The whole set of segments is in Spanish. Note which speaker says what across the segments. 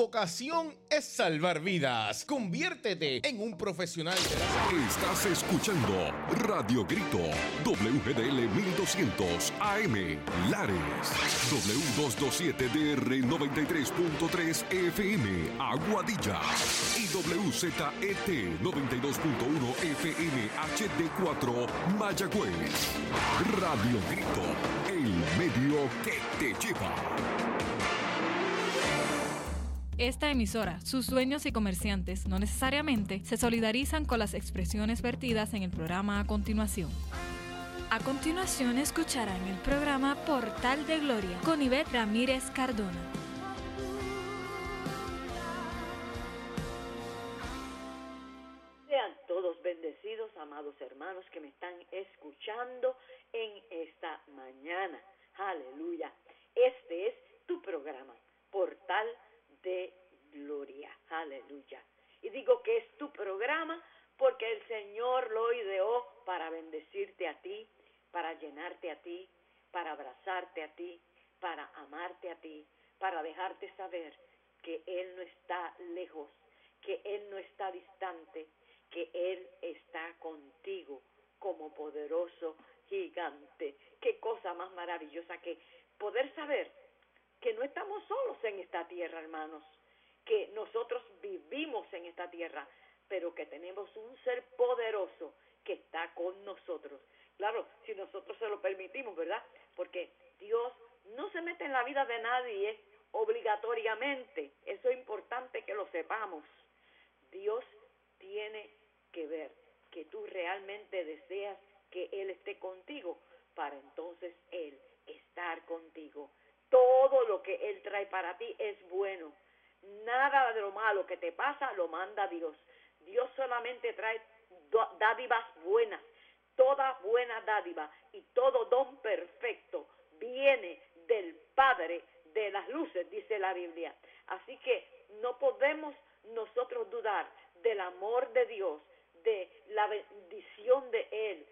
Speaker 1: vocación es salvar vidas. Conviértete en un profesional de la...
Speaker 2: Estás escuchando Radio Grito, WGDL 1200 AM, Lares, W227DR 93.3 FM, Aguadilla, y WZET 92.1 FM HD4, Mayagüez. Radio Grito, el medio que te lleva.
Speaker 3: Esta emisora, sus dueños y comerciantes no necesariamente se solidarizan con las expresiones vertidas en el programa a continuación. A continuación escucharán el programa Portal de Gloria con Ivette Ramírez Cardona.
Speaker 4: Sean todos bendecidos, amados hermanos que me están escuchando en esta mañana. Aleluya. Este es tu programa, Portal de Gloria. Aleluya. Y digo que es tu programa porque el Señor lo ideó para bendecirte a ti, para llenarte a ti, para abrazarte a ti, para amarte a ti, para dejarte saber que Él no está lejos, que Él no está distante, que Él está contigo como poderoso gigante. Qué cosa más maravillosa que poder saber que no estamos solos en esta tierra, hermanos, que nosotros vivimos en esta tierra, pero que tenemos un ser poderoso que está con nosotros. Claro, si nosotros se lo permitimos, ¿verdad? Porque Dios no se mete en la vida de nadie obligatoriamente. Eso es importante que lo sepamos. Dios tiene que ver que tú realmente deseas que Él esté contigo para entonces Él estar contigo. Todo lo que Él trae para ti es bueno. Nada de lo malo que te pasa lo manda Dios. Dios solamente trae dádivas buenas. Toda buena dádiva y todo don perfecto viene del Padre de las luces, dice la Biblia. Así que no podemos nosotros dudar del amor de Dios, de la bendición de Él,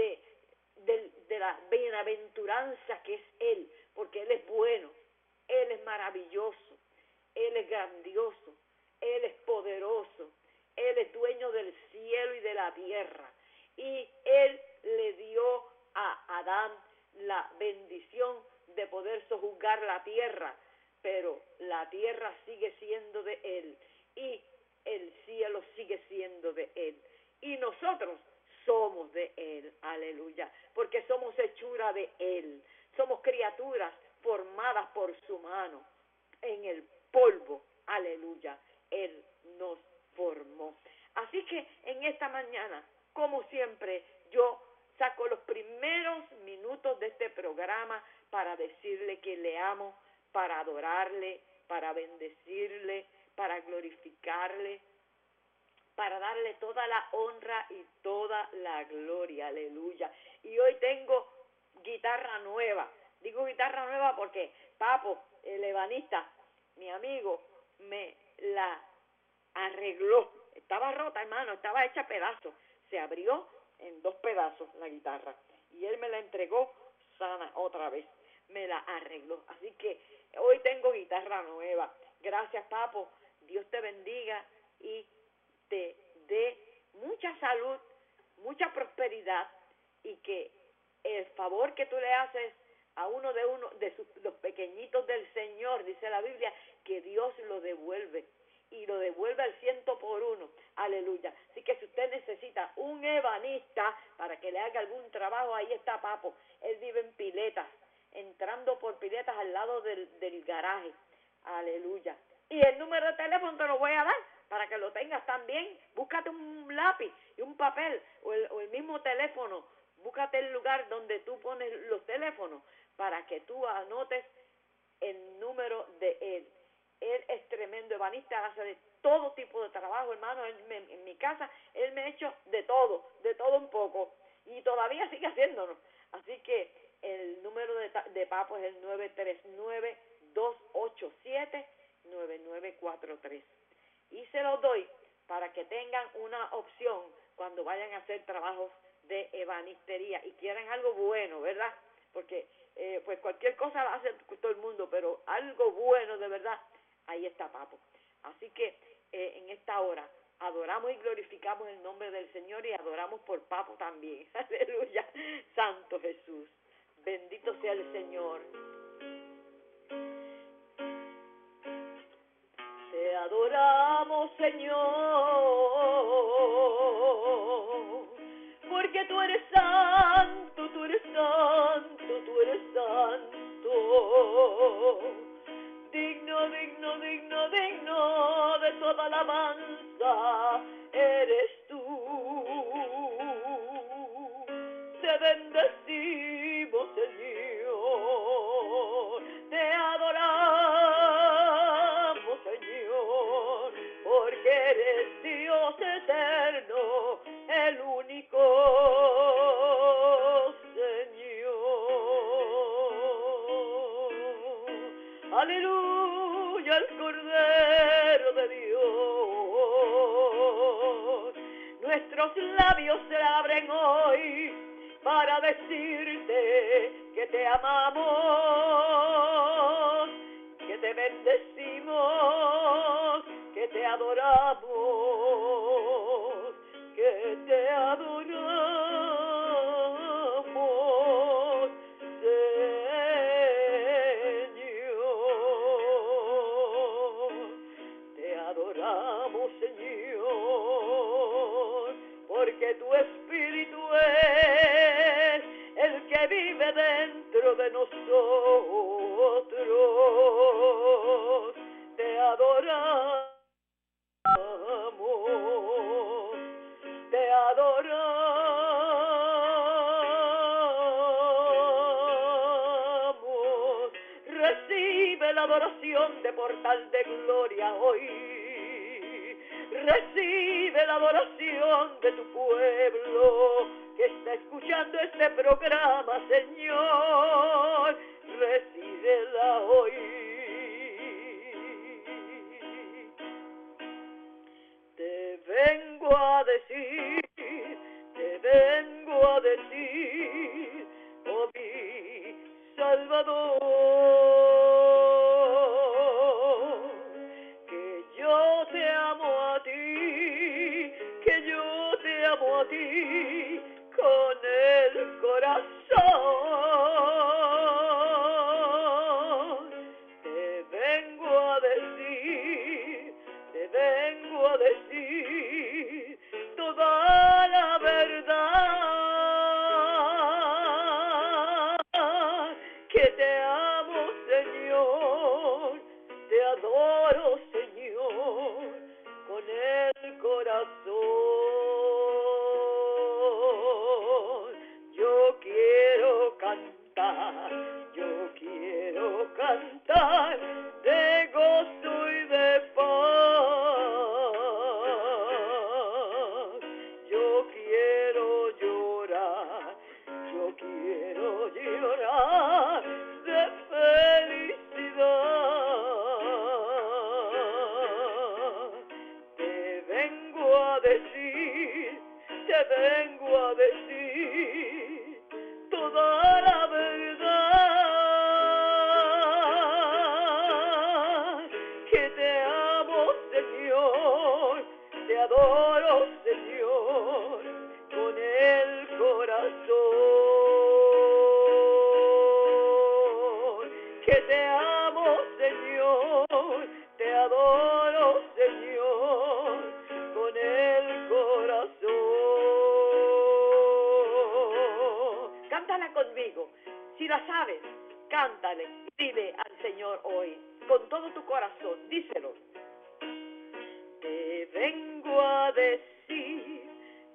Speaker 4: de la bienaventuranza que es Él, porque Él es bueno, Él es maravilloso, Él es grandioso, Él es poderoso, Él es dueño del cielo y de la tierra. Y Él le dio a Adán la bendición de poder sojuzgar la tierra, pero la tierra sigue siendo de Él y el cielo sigue siendo de Él. Y nosotros somos de Él, aleluya, porque somos hechura de Él, somos criaturas formadas por su mano, en el polvo, aleluya, Él nos formó. Así que en esta mañana, como siempre, yo saco los primeros minutos de este programa para decirle que le amo, para adorarle, para bendecirle, para glorificarle, para darle toda la honra y toda la gloria, aleluya. Y hoy tengo guitarra nueva. Digo guitarra nueva porque Papo, el ebanista, mi amigo, me la arregló. Estaba rota, hermano, estaba hecha a pedazos. Se abrió en 2 pedazos la guitarra y él me la entregó sana otra vez. Me la arregló. Así que hoy tengo guitarra nueva. Gracias, Papo. Dios te bendiga y te dé mucha salud, mucha prosperidad, y que el favor que tú le haces a uno de los pequeñitos del Señor, dice la Biblia, que Dios lo devuelve, y lo devuelve al 100 por 1, aleluya. Así que si usted necesita un ebanista para que le haga algún trabajo, ahí está Papo. Él vive en Piletas, entrando por Piletas al lado del garaje, aleluya. Y el número de teléfono te lo voy a dar para que lo tengas también. Búscate un lápiz y un papel o el mismo teléfono. Búscate el lugar donde tú pones los teléfonos para que tú anotes el número de él. Él es tremendo ebanista, hace de todo tipo de trabajo, hermano. En mi casa, él me ha hecho de todo un poco. Y todavía sigue haciéndolo. Así que el número de Papo es el 939-287-9943. Y se los doy para que tengan una opción cuando vayan a hacer trabajos de ebanistería y quieran algo bueno, ¿verdad? Porque pues cualquier cosa la hace todo el mundo, pero algo bueno de verdad, ahí está Papo. Así que en esta hora adoramos y glorificamos el nombre del Señor y adoramos por Papo también. Aleluya. Santo Jesús. Bendito sea el Señor. Te adoramos, Señor, porque tú eres santo, tú eres santo, tú eres santo. Digno, digno, digno, digno de toda alabanza eres tú. Te bendecimos, Señor, te adoramos, Señor, porque eres Dios eterno, el único Señor. Aleluya, el Cordero de Dios. Nuestros labios se abren hoy para decirte que te amamos, que te bendecimos, que te adoramos, que te adoramos, Señor. Te adoramos, Señor, porque tu Espíritu es el que vive dentro de nosotros. Te adoramos, te adoramos. Recibe la adoración de Portal de Gloria hoy. Recibe la adoración de tu pueblo que está escuchando este programa, Señor. Recíbela hoy. Te vengo a decir, oh mi Salvador, que yo te amo a ti, que yo te amo a ti con el corazón. Te vengo a decir toda la verdad, que te amo, Señor, te adoro, Señor, con el corazón. Yo quiero cantar de gozo y de paz. Yo quiero llorar de felicidad. Te vengo a decir toda la verdad, que te amo, Señor, te adoro, Señor, con el corazón. Que te amo, Señor, te adoro, Señor, con el corazón. Cántala conmigo. Si la sabes, cántale. Dile al Señor hoy, con todo tu corazón, díselo. Te vengo a decir,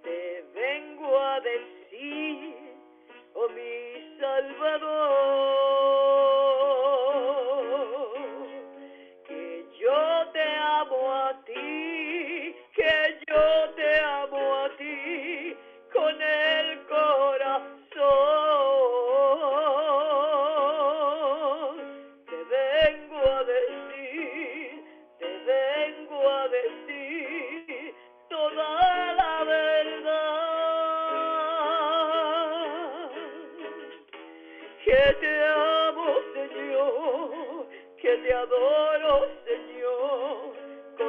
Speaker 4: oh mi Salvador, que yo te amo a ti, que yo te amo a ti con el corazón. Te vengo a decir toda la verdad, que te amo, Señor, que te adoro, Señor, con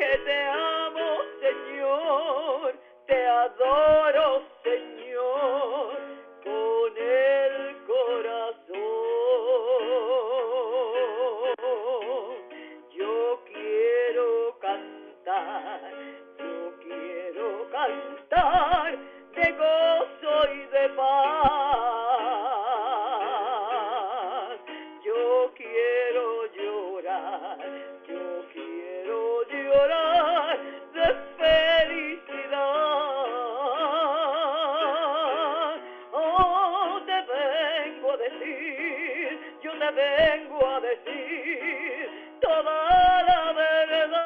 Speaker 4: que te amo, Señor, te adoro, Señor, con el corazón. Yo quiero cantar de gozo y de paz. Yo quiero llorar de felicidad. Oh, te vengo a decir toda la verdad.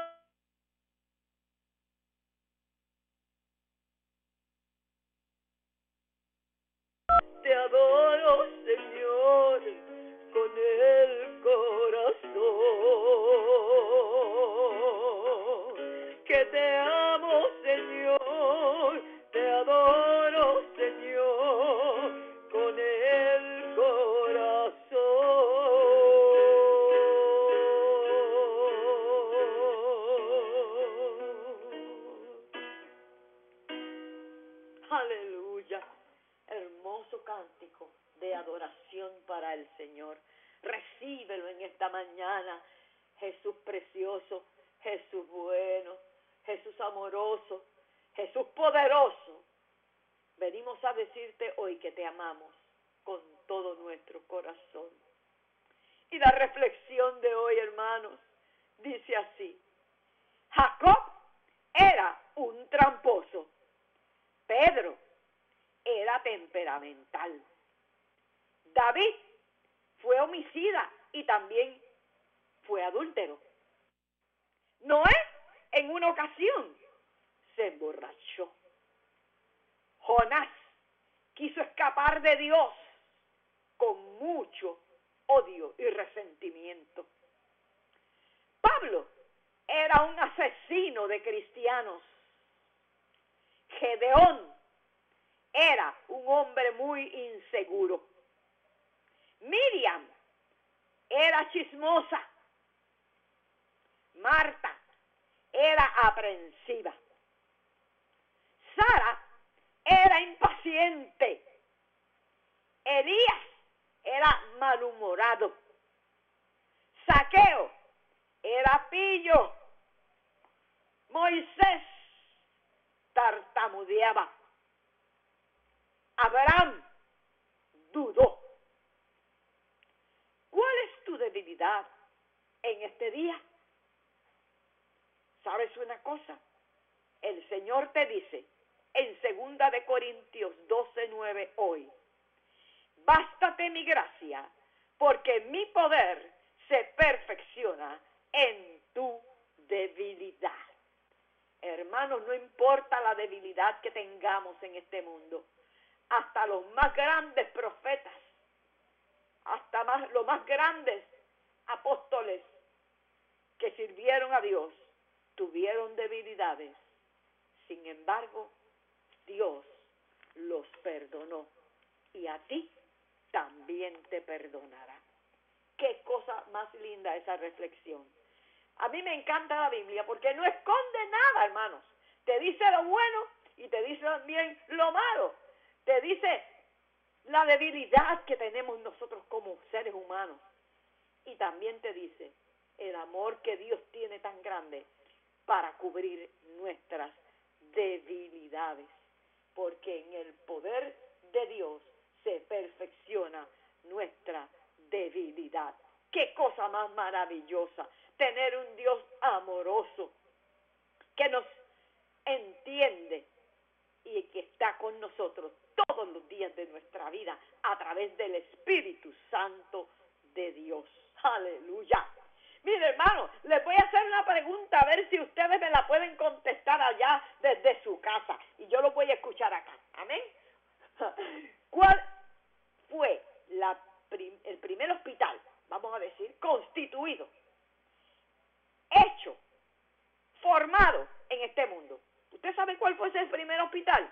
Speaker 4: Te adoro, Señor, con el corazón. Que te amo, Señor, te adoro, Señor, con el corazón. Aleluya. Hermoso cántico de adoración para el Señor. Recíbelo en esta mañana. Jesús precioso, Jesús bueno, Jesús amoroso, Jesús poderoso. Venimos a decirte hoy que te amamos con todo nuestro corazón. Y la reflexión de hoy, hermanos, dice así: Jacob era un tramposo. Pedro era temperamental. David fue homicida y también fue adúltero. Noé, en una ocasión, se emborrachó. Jonás quiso escapar de Dios con mucho odio y resentimiento. Pablo era un asesino de cristianos. Gedeón era un hombre muy inseguro. Miriam era chismosa. Marta era aprensiva. Sara era impaciente. Elías era malhumorado. Zaqueo era pillo. Moisés tartamudeaba. Abraham dudó. ¿Cuál es tu debilidad en este día? ¿Sabes una cosa? El Señor te dice en 2 de Corintios 12:9 hoy: bástate mi gracia, porque mi poder se perfecciona en tu debilidad. Hermanos, no importa la debilidad que tengamos en este mundo, hasta los más grandes profetas, hasta los más grandes apóstoles que sirvieron a Dios, tuvieron debilidades. Sin embargo, Dios los perdonó y a ti también te perdonará. Qué cosa más linda esa reflexión. A mí me encanta la Biblia porque no esconde nada, hermanos. Te dice lo bueno y te dice también lo malo. Te dice la debilidad que tenemos nosotros como seres humanos. Y también te dice el amor que Dios tiene tan grande para cubrir nuestras debilidades. Porque en el poder de Dios se perfecciona nuestra debilidad. Qué cosa más maravillosa tener un Dios amoroso que nos entiende y que está con nosotros todos los días de nuestra vida a través del Espíritu Santo de Dios. Aleluya. Mire, hermano, les voy a hacer una pregunta a ver si ustedes me la pueden contestar allá desde su casa y yo lo voy a escuchar acá. Amén. ¿Cuál fue el primer hospital, vamos a decir, constituido, hecho, formado en este mundo? ¿Usted sabe cuál fue ese primer hospital?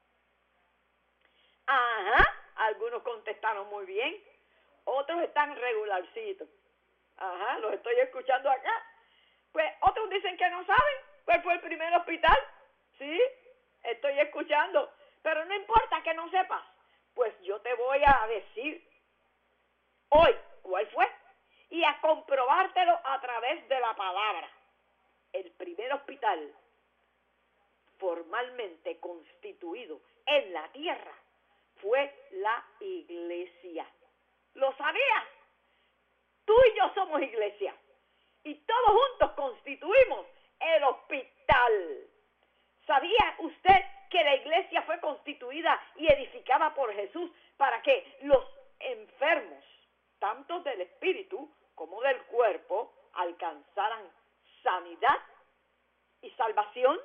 Speaker 4: Ajá, algunos contestaron muy bien, otros están regularcitos. Ajá, los estoy escuchando acá. Pues otros dicen que no saben. ¿Cuál fue el primer hospital? Sí, estoy escuchando. Pero no importa que no sepas. Pues yo te voy a decir hoy cuál fue y a comprobártelo a través de la palabra. El primer hospital formalmente constituido en la tierra fue la iglesia. ¿Lo sabías? Tú y yo somos iglesia y todos juntos constituimos el hospital. ¿Sabía usted que la iglesia fue constituida y edificada por Jesús para que los enfermos, tanto del espíritu como del cuerpo, alcanzaran sanidad y salvación?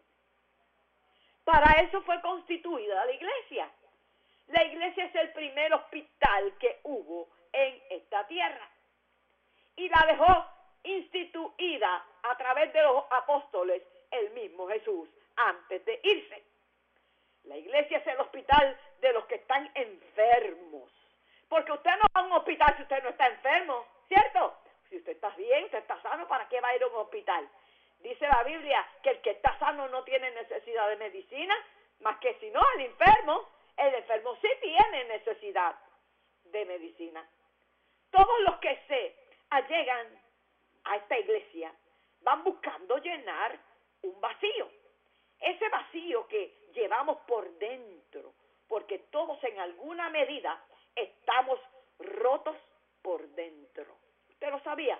Speaker 4: Para eso fue constituida la iglesia. La iglesia es el primer hospital que hubo en esta tierra y la dejó instituida a través de los apóstoles el mismo Jesús antes de irse. La iglesia es el hospital de los que están enfermos, porque usted no va a un hospital si usted no está enfermo, ¿cierto? Si usted está bien, usted está sano, ¿para qué va a ir a un hospital? Dice la Biblia que el que está sano no tiene necesidad de medicina, más que si no, el enfermo sí tiene necesidad de medicina. Todos los que se allegan a esta iglesia van buscando llenar un vacío. Ese vacío que llevamos por dentro, porque todos en alguna medida estamos rotos por dentro. ¿Usted lo sabía?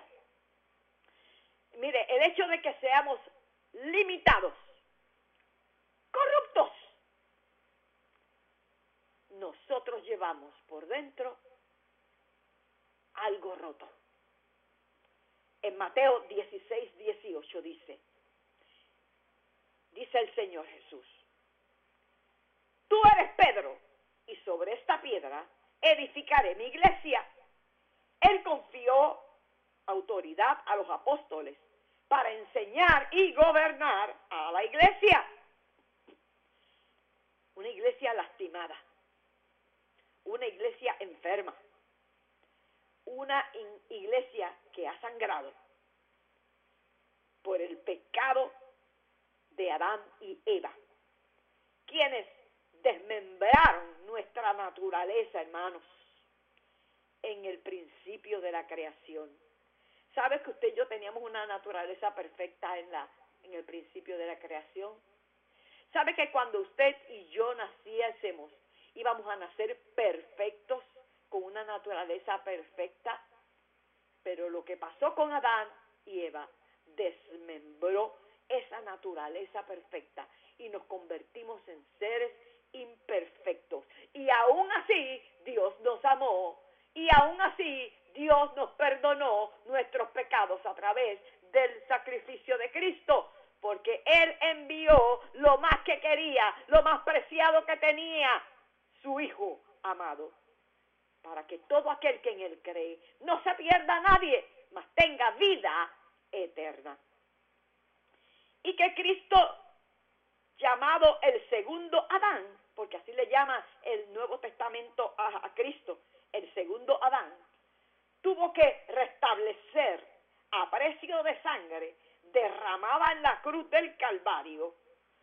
Speaker 4: Mire, el hecho de que seamos limitados, corruptos, nosotros llevamos por dentro algo roto. En Mateo 16:18 dice el Señor Jesús: tú eres Pedro, y sobre esta piedra edificaré mi iglesia. Él confió autoridad a los apóstoles para enseñar y gobernar a la iglesia. Una iglesia lastimada, una iglesia enferma, una iglesia que ha sangrado por el pecado de Adán y Eva, quienes desmembraron nuestra naturaleza, hermanos, en el principio de la creación. ¿Sabe que usted y yo teníamos una naturaleza perfecta en el principio de la creación? ¿Sabe que cuando usted y yo naciésemos, íbamos a nacer perfectos, con una naturaleza perfecta? Pero lo que pasó con Adán y Eva desmembró esa naturaleza perfecta y nos convertimos en seres imperfectos. Y aún así Dios nos amó, y aún así Dios nos perdonó nuestros pecados a través del sacrificio de Cristo, porque Él envió lo más que quería, lo más preciado que tenía, su Hijo amado, para que todo aquel que en Él cree no se pierda a nadie, mas tenga vida eterna. Y que Cristo, llamado el segundo Adán, porque así le llama el Nuevo Testamento a Cristo, el segundo Adán, tuvo que restablecer a precio de sangre derramada en la cruz del Calvario,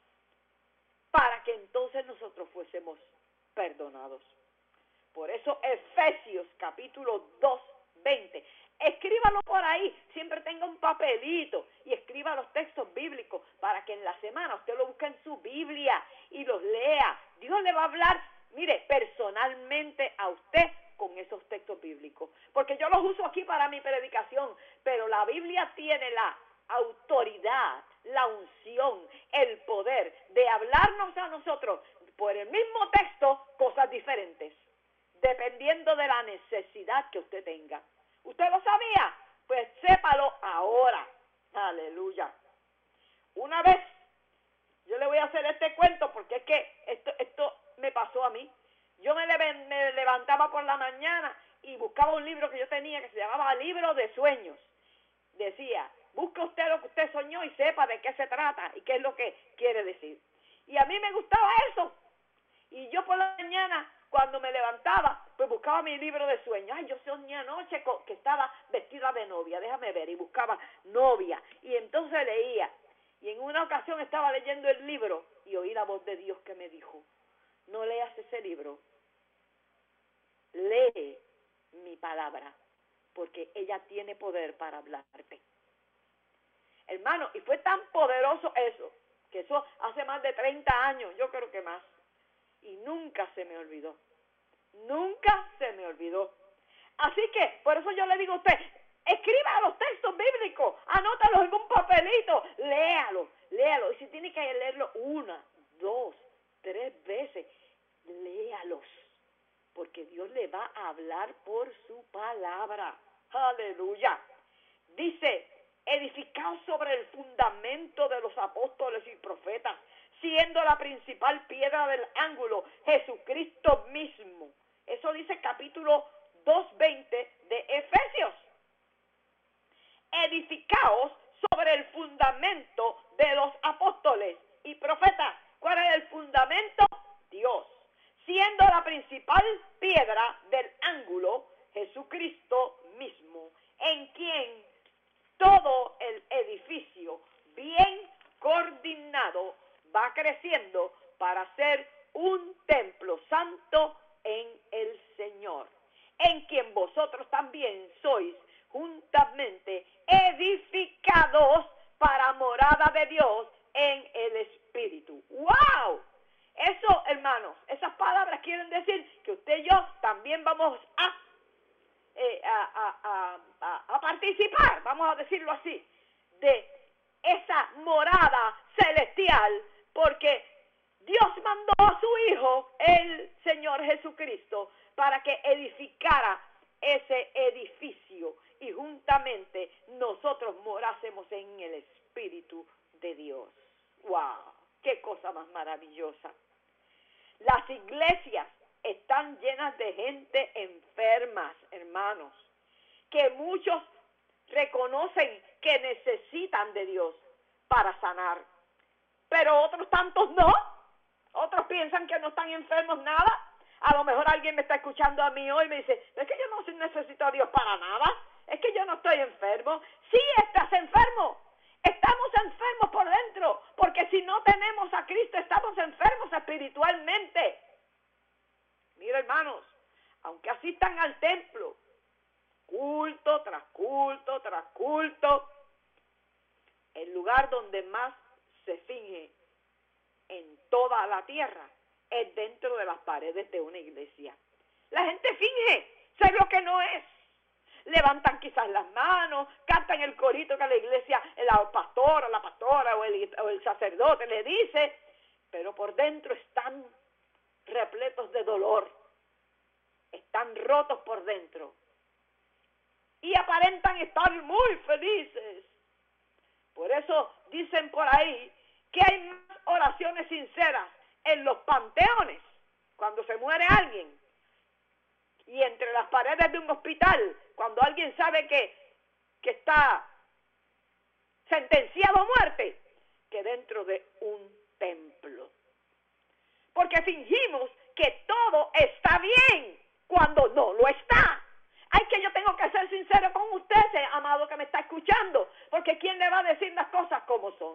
Speaker 4: para que entonces nosotros fuésemos perdonados. Por eso Efesios capítulo 2:20, escríbalo por ahí, siempre tenga un papelito y escriba los textos bíblicos para que en la semana usted lo busque en su Biblia y los lea. Dios le va a hablar, mire, personalmente a usted con esos textos bíblicos, porque yo los uso aquí para mi predicación, pero la Biblia tiene la autoridad, la unción, el poder de hablarnos a nosotros por el mismo texto cosas diferentes, dependiendo de la necesidad que usted tenga. ¿Usted lo sabía? Pues sépalo ahora. Aleluya. Una vez, yo le voy a hacer este cuento porque es que esto me pasó a mí. Yo me levantaba por la mañana y buscaba un libro que yo tenía que se llamaba Libro de Sueños. Decía, busque usted lo que usted soñó y sepa de qué se trata y qué es lo que quiere decir. Y a mí me gustaba eso. Y yo por la mañana, cuando me levantaba, pues buscaba mi libro de sueños. Ay, yo soñé anoche que estaba vestida de novia, déjame ver, y buscaba novia. Y entonces leía. Y en una ocasión estaba leyendo el libro y oí la voz de Dios que me dijo, no leas ese libro, lee mi palabra, porque ella tiene poder para hablarte. Hermano, y fue tan poderoso eso, que eso hace más de 30 años, yo creo que más, y nunca se me olvidó. Nunca se me olvidó. Así que, por eso yo le digo a usted, escriba los textos bíblicos, anótalos en un papelito, léalo. Y si tiene que leerlo 1, 2, 3 veces, léalos. Porque Dios le va a hablar por su palabra. Aleluya. Dice, edificaos sobre el fundamento de los apóstoles y profetas, siendo la principal piedra del ángulo Jesucristo mismo. Eso dice capítulo 2:20 de Efesios. Edificaos sobre el fundamento de los apóstoles y profetas. ¿Cuál es el fundamento? Dios. Siendo la principal piedra del ángulo Jesucristo mismo, en quien todo el edificio bien coordinado va creciendo para ser un templo santo en el Señor, en quien vosotros también sois juntamente edificados para morada de Dios en el Espíritu. ¡Wow! Eso, hermanos, esas palabras quieren decir que usted y yo también vamos a participar, vamos a decirlo así, de esa morada celestial, porque Dios mandó a su Hijo, el Señor Jesucristo, para que edificara ese edificio y juntamente nosotros morásemos en el Espíritu de Dios. ¡Wow! ¡Qué cosa más maravillosa! Las iglesias están llenas de gente enfermas, hermanos, que muchos reconocen que necesitan de Dios para sanar, pero otros tantos no. Otros piensan que no están enfermos nada. A lo mejor alguien me está escuchando a mí hoy y me dice, es que yo no necesito a Dios para nada, es que yo no estoy enfermo. Sí estás enfermo, estamos enfermos por dentro, porque si no tenemos a Cristo estamos enfermos espiritualmente. Mira, hermanos, aunque asistan al templo, culto tras culto tras culto, el lugar donde más se finge en toda la tierra es dentro de las paredes de una iglesia. La gente finge ser lo que no es. Levantan quizás las manos, cantan el corito que la iglesia, el pastor o la pastora o el sacerdote le dice, pero por dentro están repletos de dolor, están rotos por dentro y aparentan estar muy felices. Por eso dicen por ahí que hay más oraciones sinceras en los panteones cuando se muere alguien y entre las paredes de un hospital cuando alguien sabe que está sentenciado a muerte, que dentro de un templo. Porque fingimos que todo está bien cuando no lo está. Ay, que yo tengo que ser sincero con usted, amado que me está escuchando, porque ¿quién le va a decir las cosas como son?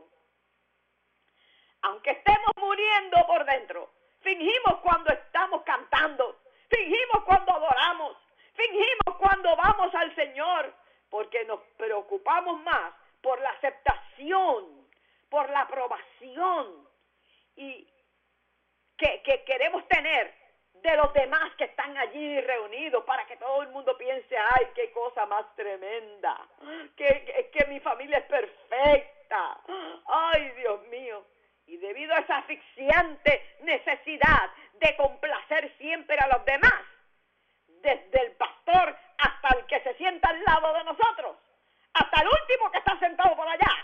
Speaker 4: Aunque estemos muriendo por dentro, fingimos cuando estamos cantando, fingimos cuando adoramos, fingimos cuando vamos al Señor, porque nos preocupamos más por la aceptación, por la aprobación y que queremos tener de los demás que están allí reunidos para que todo el mundo piense, ay, qué cosa más tremenda, que mi familia es perfecta, ay, Dios mío. Y debido a esa asfixiante necesidad de complacer siempre a los demás, desde el pastor hasta el que se sienta al lado de nosotros, hasta el último que está sentado por allá,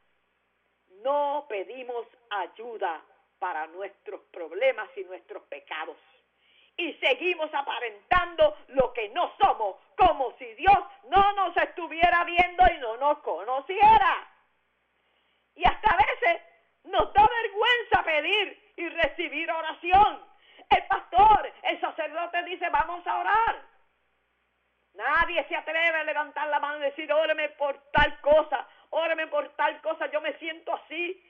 Speaker 4: no pedimos ayuda para nuestros problemas y nuestros pecados. Y seguimos aparentando lo que no somos, como si Dios no nos estuviera viendo y no nos conociera. Y hasta a veces nos da vergüenza pedir y recibir oración. El pastor, el sacerdote dice, vamos a orar. Nadie se atreve a levantar la mano y decir, óreme por tal cosa, yo me siento así.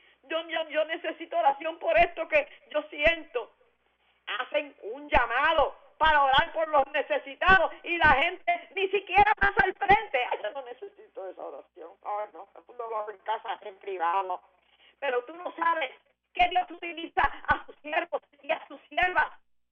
Speaker 4: necesito oración por esto que yo siento. Hacen un llamado para orar por los necesitados y la gente ni siquiera pasa al frente. Ay, yo no necesito esa oración. Ay, no, uno lo hace en casa, en privado. Pero tú no sabes que Dios utiliza a sus siervos y a sus siervas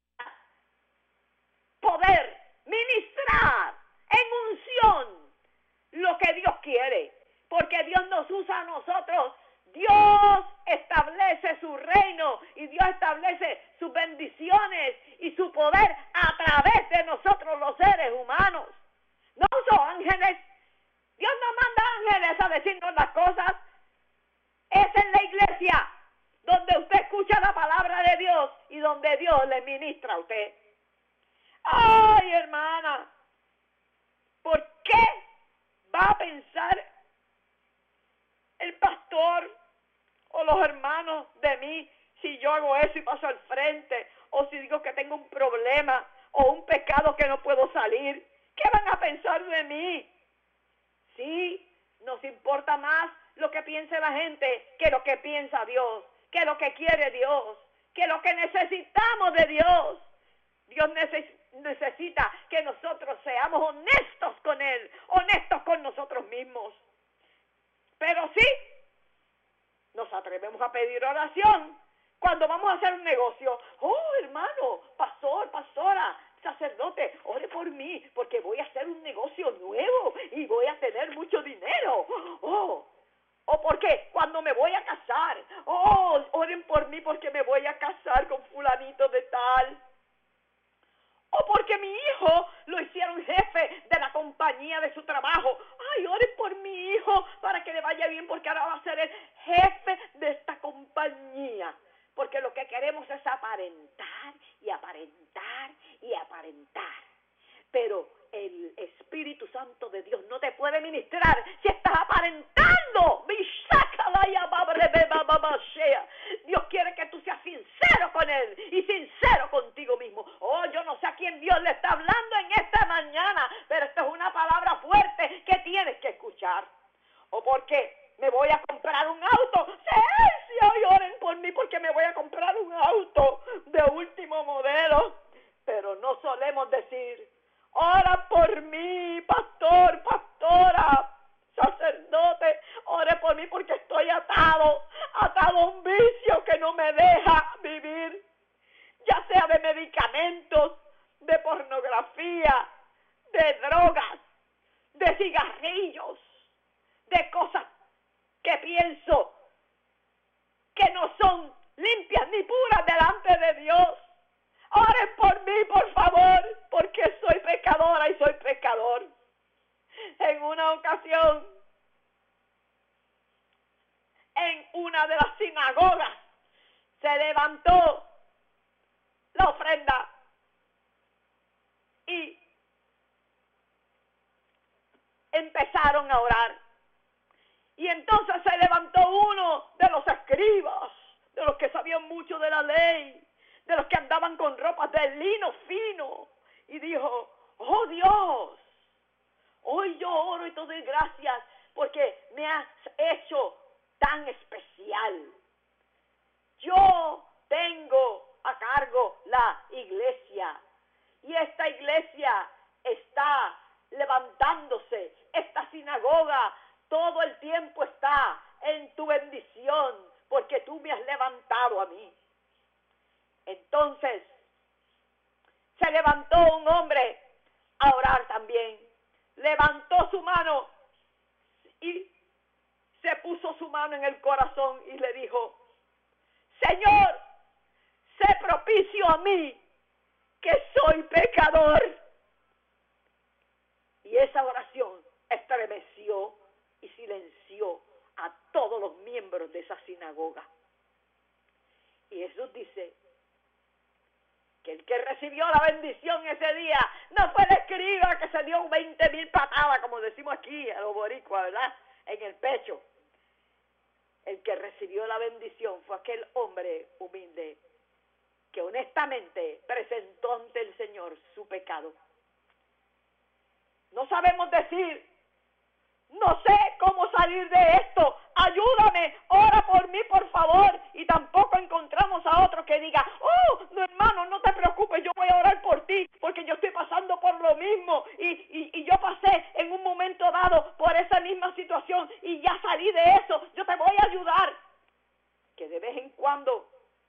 Speaker 4: poder ministrar en unción lo que Dios quiere, porque Dios nos usa a nosotros. Dios establece su reino y Dios establece sus bendiciones y su poder a través de nosotros los seres humanos. No son ángeles. Dios no manda ángeles a decirnos las cosas. Es en la iglesia donde usted escucha la palabra de Dios y donde Dios le ministra a usted. Ay, hermana, ¿por qué va a pensar el pastor o los hermanos de mí si yo hago eso y paso al frente, o si digo que tengo un problema o un pecado que no puedo salir? ¿Qué van a pensar de mí? Sí, nos importa más lo que piense la gente que lo que piensa Dios, que lo que quiere Dios, que lo que necesitamos de Dios. Dios necesita que nosotros seamos honestos con Él, honestos con nosotros mismos. Pero sí, nos atrevemos a pedir oración cuando vamos a hacer un negocio. Oh, hermano, pastor, pastora, sacerdote, ore por mí, porque voy a hacer un negocio nuevo y voy a tener mucho dinero. Oh, o porque cuando me voy a casar, oh, oren por mí porque me voy a casar con fulanito de tal. O porque mi hijo lo hicieron jefe de la compañía de su trabajo. Ay, oren por mi hijo para que le vaya bien, porque ahora va a ser el jefe de esta compañía. Porque lo que queremos es aparentar y aparentar y aparentar. Pero el Espíritu Santo de Dios no te puede ministrar si estás aparentando. Dios quiere que tú seas sincero con Él y sincero contigo mismo. Oh, yo no sé a quién Dios le está hablando en esta mañana, pero esto es una palabra fuerte que tienes que escuchar. O porque me voy a comprar un auto. Sí, hoy oren por mí porque me voy a comprar un auto de último modelo. Pero no solemos decir: ora por mí, pastor, pastora, sacerdote, ore por mí porque estoy atado a un vicio que no me deja vivir, ya sea de medicamentos, de pornografía, de drogas, de cigarrillos, de cosas que pienso que no son limpias ni puras delante de Dios. Oren por mí, por favor, porque soy pecadora y soy pecador. En una ocasión, en una de las sinagogas, se levantó la ofrenda y empezaron a orar. Y entonces se levantó uno de los escribas, de los que sabían mucho de la ley, de los que andaban con ropas de lino fino, y dijo: oh Dios, hoy yo oro y te doy gracias porque me has hecho tan especial. Yo tengo a cargo la iglesia y esta iglesia está levantándose, esta sinagoga todo el tiempo está en tu bendición porque tú me has levantado a mí. Entonces se levantó un hombre a orar también. Levantó su mano y se puso su mano en el corazón y le dijo: Señor, sé propicio a mí, que soy pecador. Y esa oración estremeció y silenció a todos los miembros de esa sinagoga. Y Jesús dice que el que recibió la bendición ese día no fue el escriba que se dio 20,000 patadas, como decimos aquí a los boricuas, ¿verdad?, en el pecho. El que recibió la bendición fue aquel hombre humilde que honestamente presentó ante el Señor su pecado. No sabemos decir: no sé cómo salir de esto, ayúdame, ora por mí, por favor. Y tampoco encontramos a otro que diga, oh, no, hermano, no te preocupes, yo voy a orar por ti, porque yo estoy pasando por lo mismo. Y yo pasé en un momento dado por esa misma situación y ya salí de eso. Yo te voy a ayudar. Que de vez en cuando,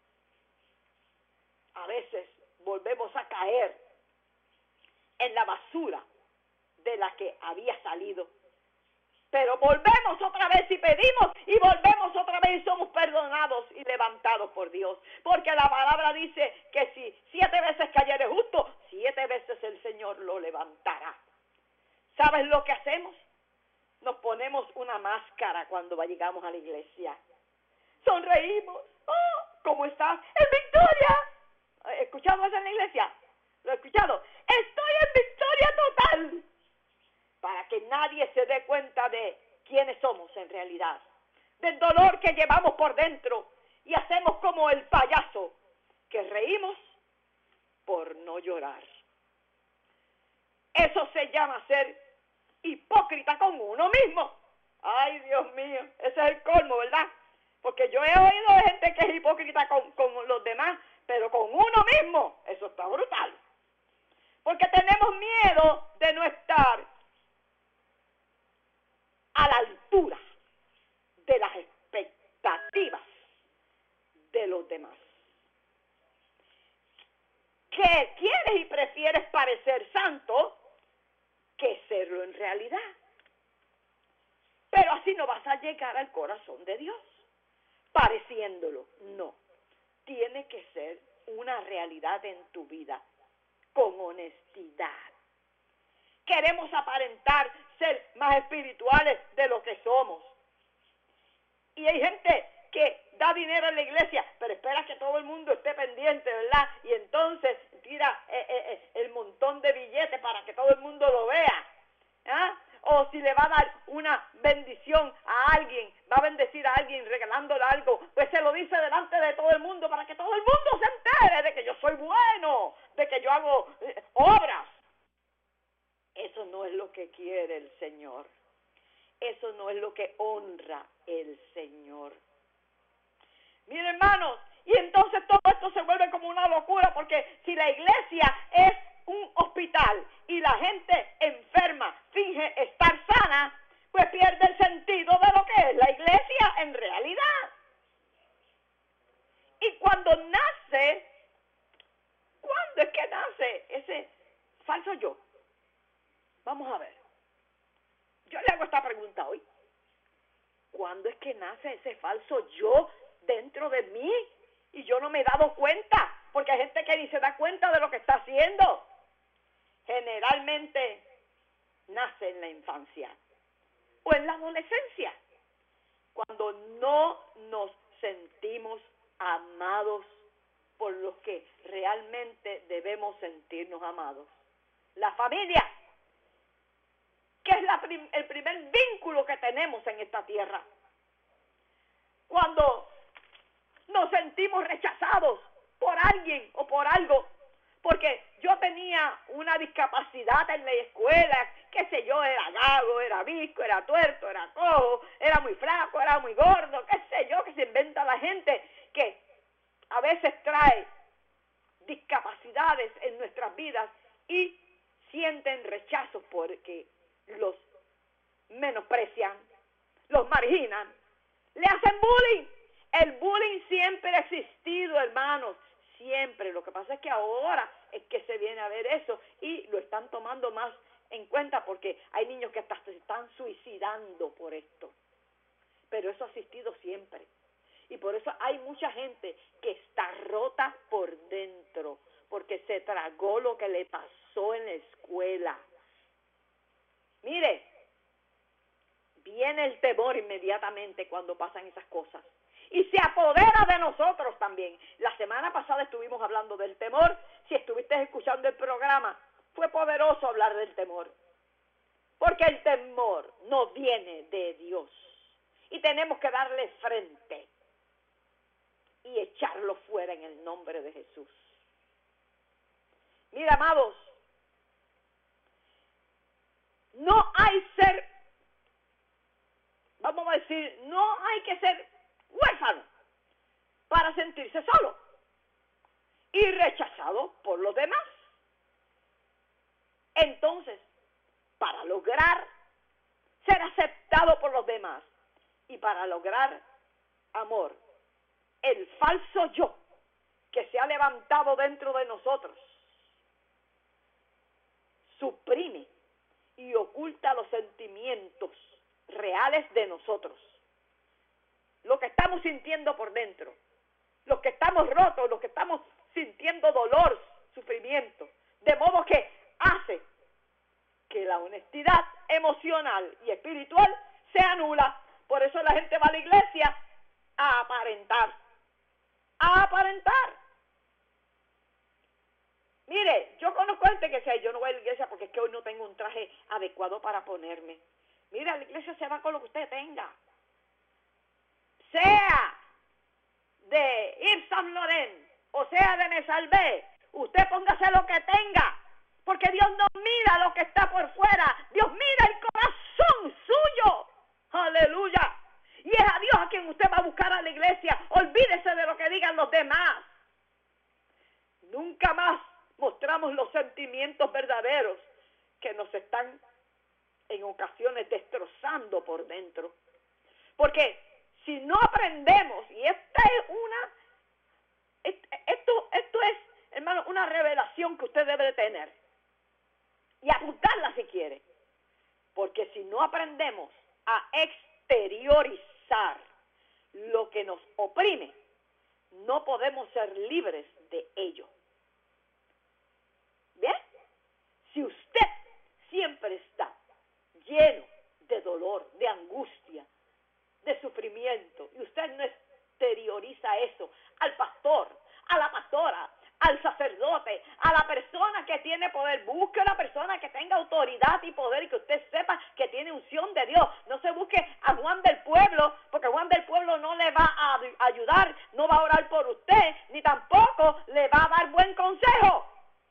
Speaker 4: a veces, volvemos a caer en la basura de la que había salido. Pero volvemos otra vez y pedimos y volvemos otra vez y somos perdonados y levantados por Dios. Porque la palabra dice que si 7 veces cayere justo, 7 veces el Señor lo levantará. ¿Sabes lo que hacemos? Nos ponemos una máscara cuando llegamos a la iglesia. Sonreímos. Oh, ¿cómo estás? ¡En victoria! ¿Escuchamos en la iglesia? ¿Lo he escuchado? ¡Estoy en victoria total! Para que nadie se dé cuenta de quiénes somos en realidad, del dolor que llevamos por dentro y hacemos como el payaso, que reímos por no llorar. Eso se llama ser hipócrita con uno mismo. Ay, Dios mío, ese es el colmo, ¿verdad? Porque yo he oído de gente que es hipócrita con los demás, pero con uno mismo, eso está brutal. Porque tenemos miedo de no estar a la altura de las expectativas de los demás. Que quieres y prefieres parecer santo que serlo en realidad. Pero así no vas a llegar al corazón de Dios, pareciéndolo. No, tiene que ser una realidad en tu vida, con honestidad. Queremos aparentar ser más espirituales de lo que somos. Y hay gente que da dinero en la iglesia, pero espera que todo el mundo esté pendiente, ¿verdad? Y entonces tira el montón de billetes para que todo el mundo lo vea. ¿Ah? O si le va a dar una bendición a alguien, va a bendecir a alguien regalándole algo, pues se lo dice delante de todo el mundo para que todo el mundo se entere de que yo soy bueno, de que yo hago obras. Eso no es lo que quiere el Señor. Eso no es lo que honra el Señor. Miren, hermanos, y entonces todo esto se vuelve como una locura, porque si la iglesia es un hospital y la gente enferma finge estar sana, pues pierde el sentido de lo que es la iglesia en realidad. Y cuando nace, ¿cuándo es que nace ese falso yo? Vamos a ver. Yo le hago esta pregunta hoy. ¿Cuándo es que nace ese falso yo dentro de mí? Y yo no me he dado cuenta, porque hay gente que ni se da cuenta de lo que está haciendo. Generalmente nace en la infancia o en la adolescencia, cuando no nos sentimos amados por los que realmente debemos sentirnos amados. La familia, que es el primer vínculo que tenemos en esta tierra. Cuando nos sentimos rechazados por alguien o por algo, porque yo tenía una discapacidad en la escuela, qué sé yo, era gago, era visco, era tuerto, era cojo, era muy flaco, era muy gordo, qué sé yo, que se inventa la gente, que a veces trae discapacidades en nuestras vidas y sienten rechazo porque los menosprecian, los marginan, le hacen bullying. El bullying siempre ha existido, hermanos, siempre. Lo que pasa es que ahora es que se viene a ver eso y lo están tomando más en cuenta porque hay niños que hasta se están suicidando por esto. Pero eso ha existido siempre. Y por eso hay mucha gente que está rota por dentro, porque se tragó lo que le pasó en la escuela. Mire, viene el temor inmediatamente cuando pasan esas cosas. Y se apodera de nosotros también. La semana pasada estuvimos hablando del temor. Si estuviste escuchando el programa, fue poderoso hablar del temor. Porque el temor no viene de Dios. Y tenemos que darle frente y echarlo fuera en el nombre de Jesús. Mira, amados, no hay ser, vamos a decir, no hay que ser huérfano para sentirse solo y rechazado por los demás. Entonces, para lograr ser aceptado por los demás y para lograr amor, el falso yo que se ha levantado dentro de nosotros suprime y oculta los sentimientos reales de nosotros, lo que estamos sintiendo por dentro, los que estamos rotos, los que estamos sintiendo dolor, sufrimiento, de modo que hace que la honestidad emocional y espiritual se anula. Por eso la gente va a la iglesia a aparentar, a aparentar. Mire, yo conozco gente que dice, yo no voy a la iglesia porque es que hoy no tengo un traje adecuado para ponerme. Mira, a la iglesia se va con lo que usted tenga. Sea de Yves Saint Laurent o sea de Me Salvé, usted póngase lo que tenga, porque Dios no mira lo que está por fuera, Dios mira el corazón suyo. Aleluya. Y es a Dios a quien usted va a buscar a la iglesia. Olvídese de lo que digan los demás. Nunca más mostramos los sentimientos verdaderos que nos están en ocasiones destrozando por dentro. Porque si no aprendemos, y esto es, hermano, una revelación que usted debe de tener y apuntarla si quiere, porque si no aprendemos a exteriorizar lo que nos oprime, no podemos ser libres de ello. ¿Bien? Si usted siempre está lleno de dolor, de angustia, de sufrimiento, y usted no exterioriza eso al pastor, a la pastora, al sacerdote, a la persona que tiene poder, busque a una persona que tenga autoridad y poder y que usted sepa que tiene unción de Dios. No se busque a Juan del pueblo, porque Juan del pueblo no le va a ayudar, no va a orar por usted, ni tampoco le va a dar buen consejo.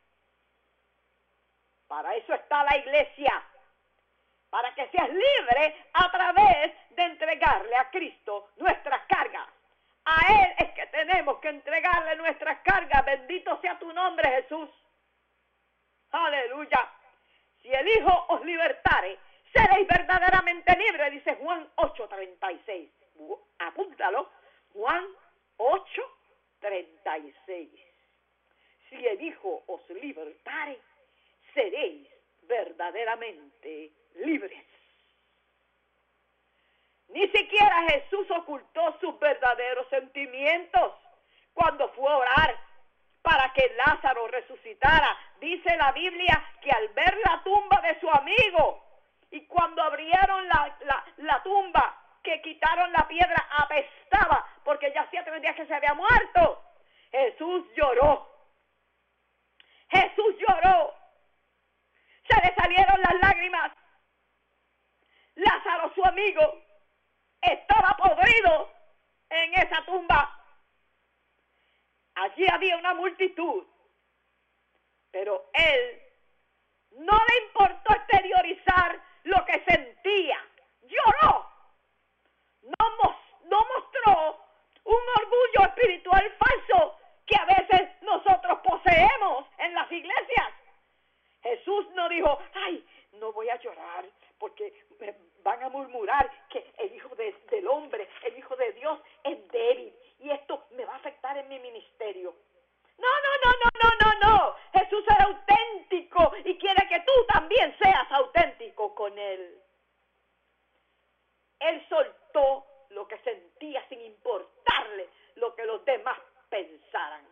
Speaker 4: Para eso está la iglesia, para que seas libre a través de entregarle a Cristo nuestras cargas. A Él es que tenemos que entregarle nuestras cargas. Bendito sea tu nombre, Jesús. Aleluya. Si el Hijo os libertare, seréis verdaderamente libres, dice Juan 8:36. Apúntalo, Juan 8:36. Si el Hijo os libertare, seréis verdaderamente libres. Ni siquiera Jesús ocultó sus verdaderos sentimientos cuando fue a orar para que Lázaro resucitara. Dice la Biblia que al ver la tumba de su amigo y cuando abrieron la tumba, que quitaron la piedra, apestaba porque ya hacía 3 días que se había muerto. Jesús lloró. Jesús lloró. Se le salieron las lágrimas. Lázaro, su amigo, estaba podrido en esa tumba. Allí había una multitud, pero él no le importó exteriorizar lo que sentía. Lloró. No mostró un orgullo espiritual falso que a veces nosotros poseemos en las iglesias. Jesús no dijo, ay, no voy a llorar porque me van a murmurar que el Hijo del Hombre, el Hijo de Dios es débil y esto me va a afectar en mi ministerio. No. Jesús era auténtico y quiere que tú también seas auténtico con Él. Él soltó lo que sentía sin importarle lo que los demás pensaran.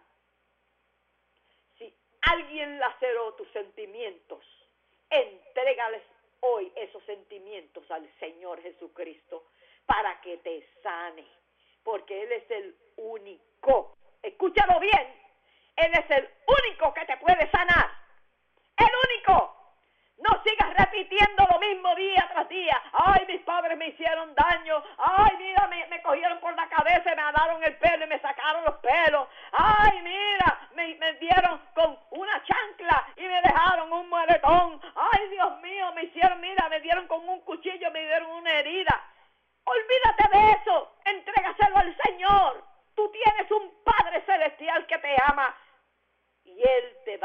Speaker 4: Si alguien laceró tus sentimientos, entrégales hoy esos sentimientos al Señor Jesucristo para que te sane, porque Él es el único. Escúchalo bien, Él es el único que te puede sanar. El único. No sigas repitiendo lo mismo día tras día. Ay, mis padres me hicieron daño. Ay, mira, me cogieron por la cabeza y me alaron el pelo y me sacaron los pelos. Ay, mira, me dieron con una chancla y me dejaron un moretón. Ay, Dios mío, me dieron con un cuchillo y me dieron una herida. Olvídate de eso. Entrégaselo al Señor.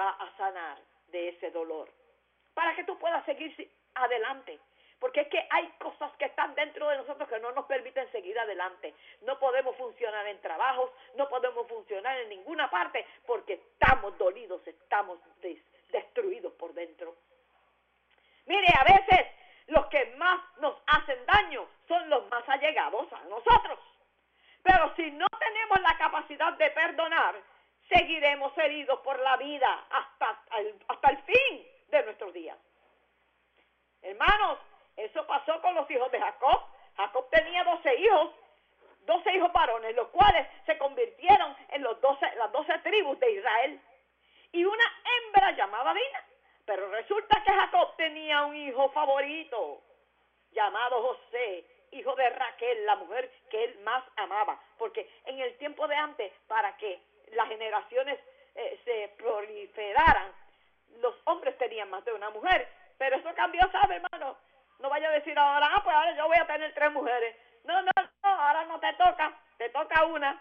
Speaker 4: va a sanar de ese dolor, para que tú puedas seguir adelante. Porque es que hay cosas que están dentro de nosotros que no nos permiten seguir adelante. No podemos funcionar en trabajos, no podemos funcionar en ninguna parte porque estamos dolidos, estamos destruidos por dentro. Mire, a veces los que más nos hacen daño son los más allegados a nosotros. Pero si no tenemos la capacidad de perdonar, seguiremos heridos por la vida hasta el fin de nuestros días. Hermanos, eso pasó con los hijos de Jacob. Jacob tenía 12 hijos varones, los cuales se convirtieron en las 12 tribus de Israel. Y una hembra llamada Dina. Pero resulta que Jacob tenía un hijo favorito, llamado José, hijo de Raquel, la mujer que él más amaba. Porque en el tiempo de antes, para que las generaciones se proliferaran, los hombres tenían más de una mujer. Pero eso cambió, ¿sabe, hermano? No vaya a decir ahora, pues ahora yo voy a tener 3 mujeres. No, ahora no te toca una.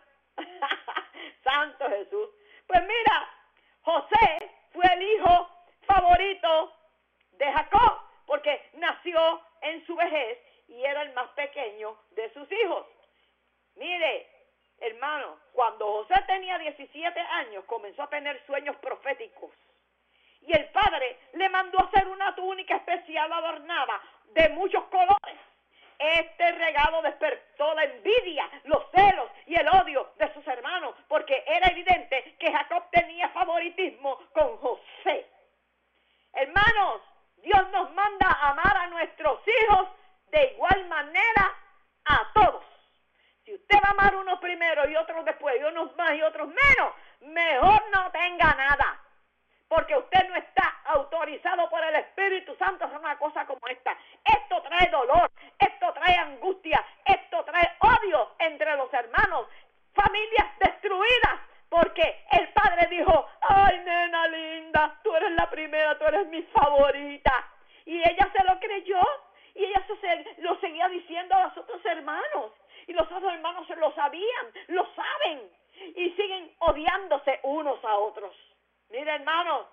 Speaker 4: Santo Jesús. Pues mira, José fue el hijo favorito de Jacob, porque nació en su vejez y era el más pequeño de sus hijos. Mire, hermano, cuando José tenía 17 años, comenzó a tener sueños proféticos. Y el padre le mandó a hacer una túnica especial adornada de muchos colores. Este regalo despertó la envidia, los celos y el odio de sus hermanos, porque era evidente que Jacob tenía favoritismo con José. Hermanos, Dios nos manda a amar a nuestros hijos de igual manera a todos. Si usted va a amar unos primero y otros después, y unos más y otros menos, mejor no tenga nada. Porque usted no está autorizado por el Espíritu Santo a hacer una cosa como esta. Esto trae dolor, esto trae angustia, esto trae odio entre los hermanos, familias destruidas, porque el padre dijo, ay, nena linda, tú eres la primera, tú eres mi favorita. Y ella se lo creyó, y ella lo seguía diciendo a los otros hermanos, y los otros hermanos lo sabían, lo saben, y siguen odiándose unos a otros. Mira, hermano,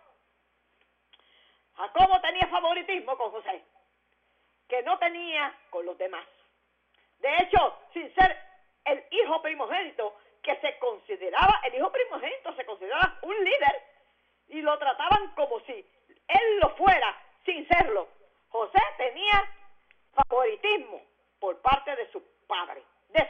Speaker 4: Jacobo tenía favoritismo con José, que no tenía con los demás. De hecho, sin ser el hijo primogénito, el hijo primogénito se consideraba un líder, y lo trataban como si él lo fuera, sin serlo. José tenía favoritismo por parte de su padre.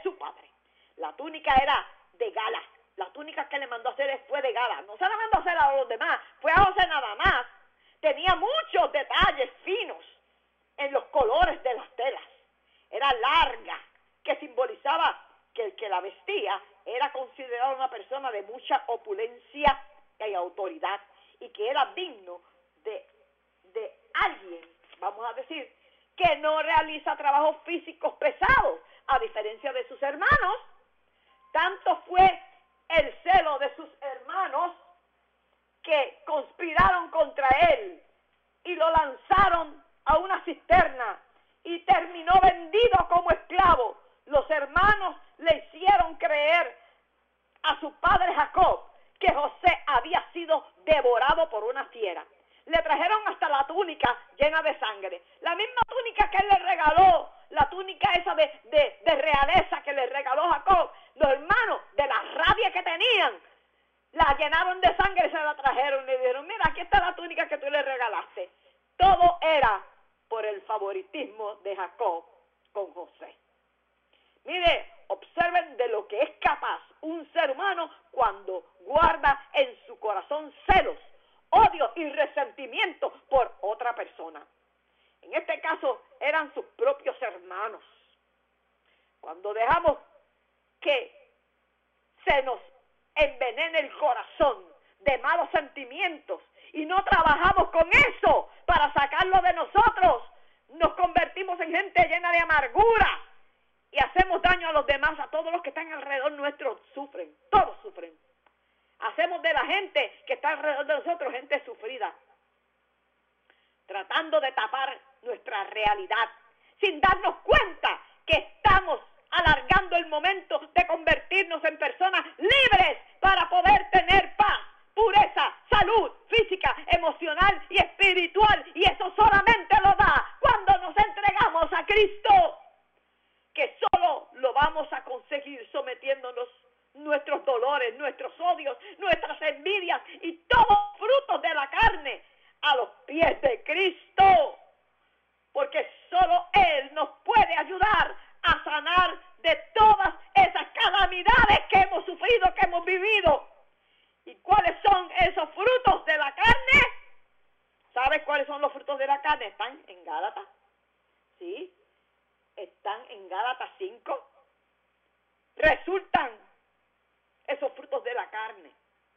Speaker 4: La túnica era de gala. La túnica que le mandó a hacer fue de gala. No se la mandó a hacer a los demás, fue a José nada más. Tenía muchos detalles finos en los colores de las telas. Era larga, que simbolizaba que el que la vestía era considerado una persona de mucha opulencia y autoridad, y que era digno de alguien, vamos a decir, que no realiza trabajos físicos pesados, a diferencia de sus hermanos. Tanto fue el celo de sus hermanos que conspiraron contra él y lo lanzaron a una cisterna y terminó vendido como esclavo. Los hermanos le hicieron creer a su padre Jacob que José había sido devorado por una fiera. Le trajeron hasta la túnica llena de sangre, la misma túnica que él le regaló, la túnica esa de realeza que le regaló Jacob. Los hermanos, de la rabia que tenían, la llenaron de sangre y se la trajeron y le dijeron, mira, aquí está la túnica que tú le regalaste. Todo era por el favoritismo de Jacob con José. Mire, observen de lo que es capaz un ser humano cuando guarda en su corazón celos, odio y resentimiento por otra persona. En este caso eran sus propios hermanos. Cuando dejamos que se nos envenene el corazón de malos sentimientos y no trabajamos con eso para sacarlo de nosotros, nos convertimos en gente llena de amargura y hacemos daño a los demás, a todos los que están alrededor nuestro sufren, todos sufren. Hacemos de la gente que está alrededor de nosotros gente sufrida, tratando de tapar nuestra realidad, sin darnos cuenta que estamos alargando el momento de convertirnos en personas libres para poder tener paz, pureza, salud física vamos a conseguir sometiéndonos nuestros dolores, nuestros odios, nuestras envidias y todos los frutos de la carne a los pies de Cristo, porque solo Él nos puede ayudar a sanar de todas esas calamidades que hemos sufrido, que hemos vivido. ¿Y cuáles son esos frutos de la carne? ¿Sabes cuáles son los frutos de la carne? Están en Gálatas, ¿sí? Están en Gálatas 5. Resultan esos frutos de la carne,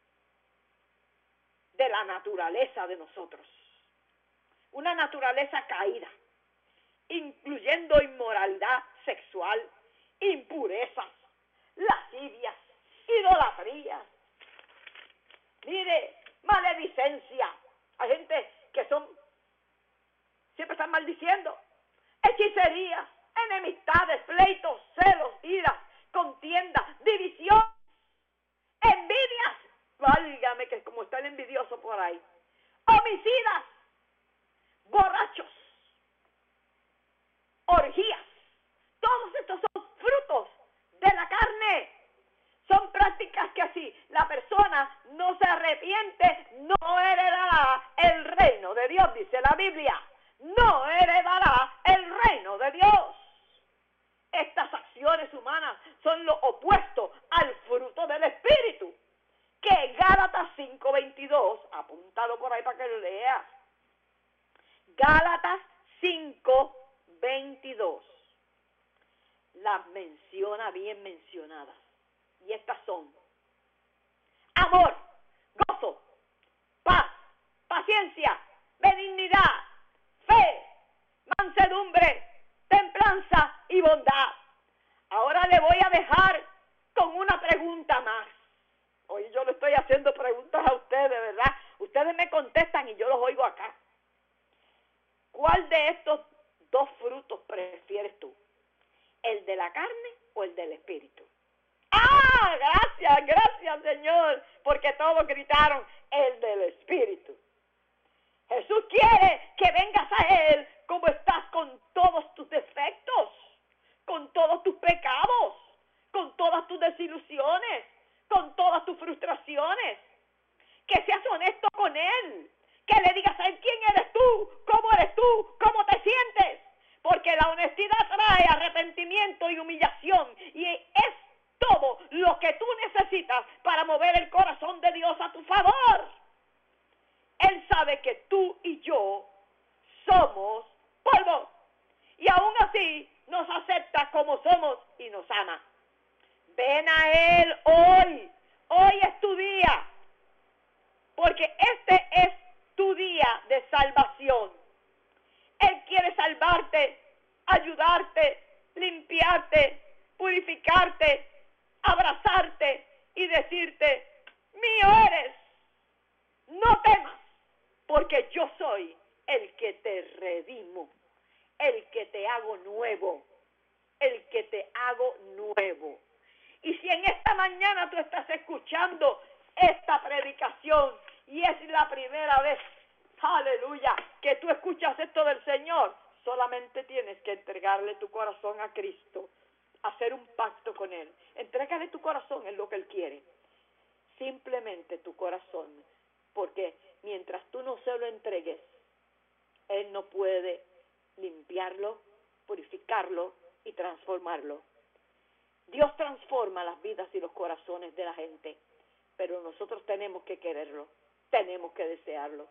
Speaker 4: de la naturaleza de nosotros. Una naturaleza caída, incluyendo inmoralidad sexual, impurezas, lascivias, idolatrías, mire, maledicencia. Hay gente que siempre están maldiciendo, hechicerías, enemistades, pleitos, celos, iras, contiendas, división, envidias. Válgame que como está el envidioso por ahí. Homicidas, borrachos, orgías. Todos estos son frutos de la carne. Son prácticas que si la persona no se arrepiente, no heredará el reino de Dios, dice la Biblia. No heredará el reino de Dios. Estas acciones humanas son lo opuesto al fruto del Espíritu, que Gálatas 5:22, apúntalo por ahí para que lo leas. Gálatas 5:22 las menciona bien mencionadas. Y estas son: amor, gozo, paz, paciencia, benignidad, fe, mansedumbre, templanza y bondad. Ahora le voy a dejar con una pregunta más. Hoy yo le estoy haciendo preguntas a ustedes, ¿verdad? Ustedes me contestan y yo los oigo acá. ¿Cuál de estos dos frutos prefieres tú? ¿El de la carne o el del espíritu? ¡Ah! Gracias, Señor, porque todos gritaron el del espíritu. Jesús quiere que vengas a Él como estás, con todos tus defectos, con todos tus pecados, con todas tus desilusiones, con todas tus frustraciones. Que seas honesto con Él, que le digas a Él quién eres tú, cómo te sientes, porque la honestidad trae arrepentimiento y humillación, y es todo lo que tú necesitas para mover el corazón de Dios a tu favor. Él sabe que tú y yo somos polvo, y aún así nos acepta como somos y nos ama. Ven a Él hoy es tu día, porque este es tu día de salvación. Él quiere salvarte, ayudarte, limpiarte, purificarte, abrazarte y decirte: mío eres, no temas, porque yo soy el que te redimo, el que te hago nuevo, Y si en esta mañana tú estás escuchando esta predicación y es la primera vez, aleluya, que tú escuchas esto del Señor, solamente tienes que entregarle tu corazón a Cristo, hacer un pacto con Él. Entrégale tu corazón, es lo que Él quiere. Simplemente tu corazón, porque mientras tú no se lo entregues, Él no puede limpiarlo, purificarlo y transformarlo. Dios transforma las vidas y los corazones de la gente, pero nosotros tenemos que quererlo, tenemos que desearlo.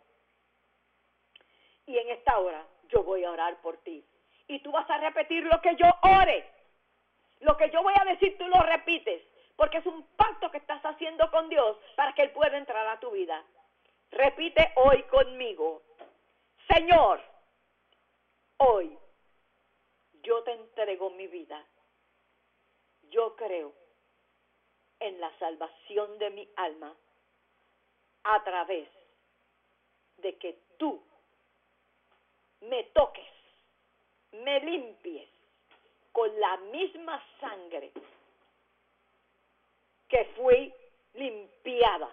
Speaker 4: Y en esta hora yo voy a orar por ti, y tú vas a repetir lo que yo ore. Lo que yo voy a decir, tú lo repites, porque es un pacto que estás haciendo con Dios para que Él pueda entrar a tu vida. Repite hoy conmigo: Señor, hoy yo te entrego mi vida. Yo creo en la salvación de mi alma a través de que tú me toques, me limpies con la misma sangre que fui limpiada.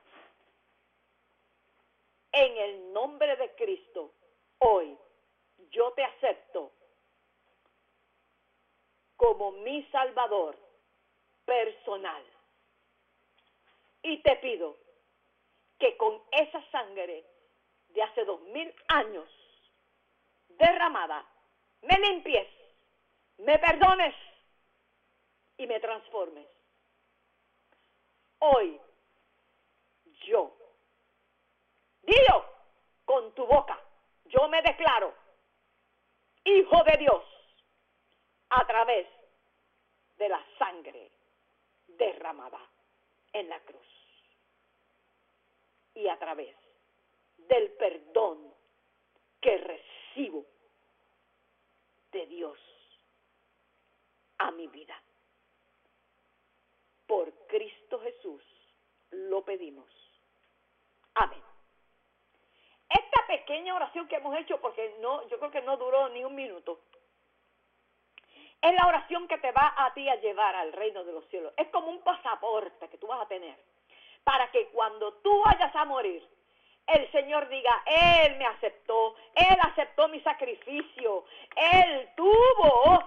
Speaker 4: En el nombre de Cristo, hoy yo te acepto como mi Salvador personal. Y te pido que con esa sangre de hace 2000 años derramada, me limpies, me perdones y me transformes. Hoy, yo, dilo con tu boca, yo me declaro hijo de Dios a través de la sangre derramada en la cruz y a través del perdón que recibo de Dios a mi vida. Por Cristo Jesús lo pedimos. Amén. Esta pequeña oración que hemos hecho, porque yo creo que no duró ni un minuto, es la oración que te va a ti a llevar al reino de los cielos. Es como un pasaporte que tú vas a tener para que cuando tú vayas a morir, el Señor diga, Él me aceptó, Él aceptó mi sacrificio, Él tuvo